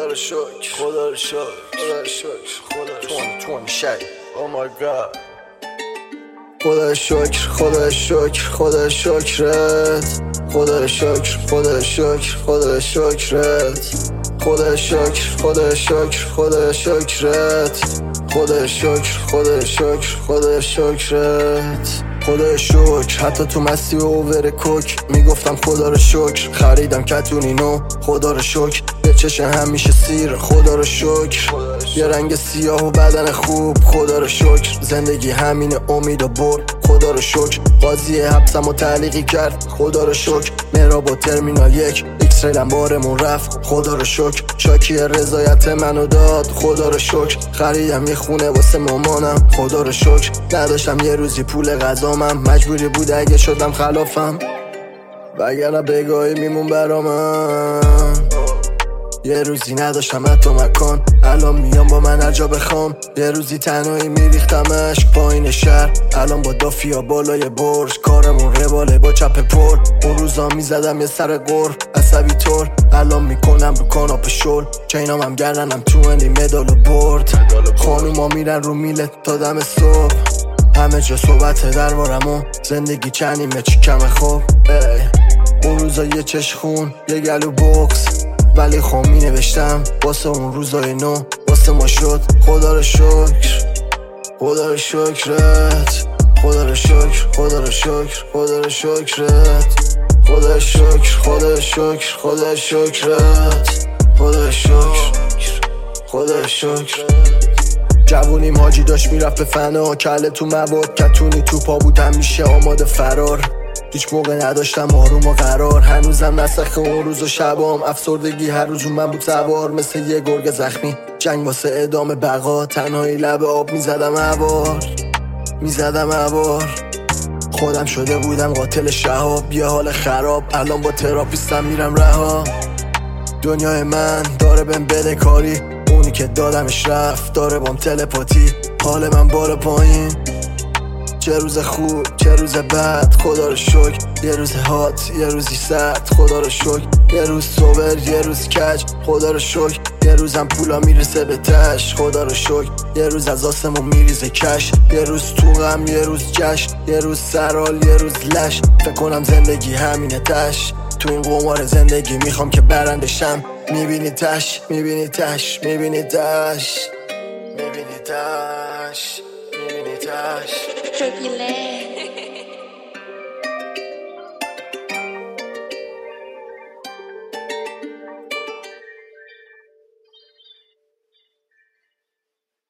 رو شکر، خدا رو شکر، خدا رو شکر، خدا رو شکر 2020 shit. Oh my god. خدا رو شکر، خدا رو شکر، خدا رو شکرت، خدا رو شکر، خدا رو شکر، خدا رو شکرت، خدا رو شکر، خدا رو شکر، خدا رو شکرت، خدا رو شکر، خدا رو شکر، خدا رو شکرت، خدا رو شکر. حتی تو مستی و اوور کوک میگفتم خدا رو شکر. خریدم کتونی نو، خدا رو شکر. به چشم همیشه سیر، خدا رو شکر. یه رنگ سیاه و بدن خوب، خدا رو شکر. زندگی همین امید و برد، خدا رو شکر. قاضی حبسم و تعلیقی کرد، خدا رو شکر. مهراب و ترمینال 1 ایکس ریلم بارمون رفت، خدا رو شکر. شاکی رضایت منو داد، خدا رو شکر. خریدم یه خونه واسه مامانم، خدا رو شکر. نداشتم یه روزی پول غذامم، مجبوری بود اگه شدم خلافم، وگرنه بگاهی میمون برا من. یه روزی نداشتم حتی مکان، الان میام با من هر جا بخوام. یه روزی تنهایی میریختمش پایین شهر، الان با دافیا بالای برج. کارمون رواله با چپ پر، اون روزا میزدم یه سر قر عصبی طور. الان میکنم رو کاناپ شل، چینام هم گردنم تو اندی مدال و برد. خانوما میرن رو میلت تا دم صبح، همه جا صحبت دربارم و زندگی چنیمه چی کمه خوب. اون روزا یه چشخون یه گلو بوکس، ولی خب می نوشتم واسه اون روزای نو واسه ما شد. خدا رو شکر، خدا رو شکرت، خدا رو شکر، خدا رو شکر، خدا رو شکرت، خدا رو شکر، خدا رو شکر، خدا رو شکرت، خدا رو شکر، خدا رو شکر. جوونیم حاجی داشت میرفت به فنا، کله تو مواد کتونی تو پا بود همیشه آماده فرار. هیچ موقع نداشتم آروم و قرار، هنوزم نسخ اون روز و شبام. افسردگی هر روز من بود سوار، مثل یه گرگ زخمی جنگ واسه ادامه بقا. تنهایی لب آب میزدم عبار، میزدم عبار. خودم شده بودم قاتل شهاب، یه حال خراب الان با تراپیستم میرم رها. دنیای من داره بهم بده کاری، اونی که دادمش رفت داره بام تلپاتی. حال من بالا پایین، چه روز خوب چه روز بد، خدا رو شکر. یه روز هات یه روزی سرد، خدا رو شکر. یه روز صبر یه روز کج، خدا رو شکر. یه روزم پولا میرسه به تش، خدا رو شکر. یه روز از آسمون میریزه کش، یه روز تو غم یه روز جشن، یه روز سرال یه روز لش. فکر کنم زندگی همینه تش، تو این قمار زندگی میخوام که برندشم. میبینی تش، میبینی تش، میبینی تش، میبینی تش، میبینی تش. Triple A.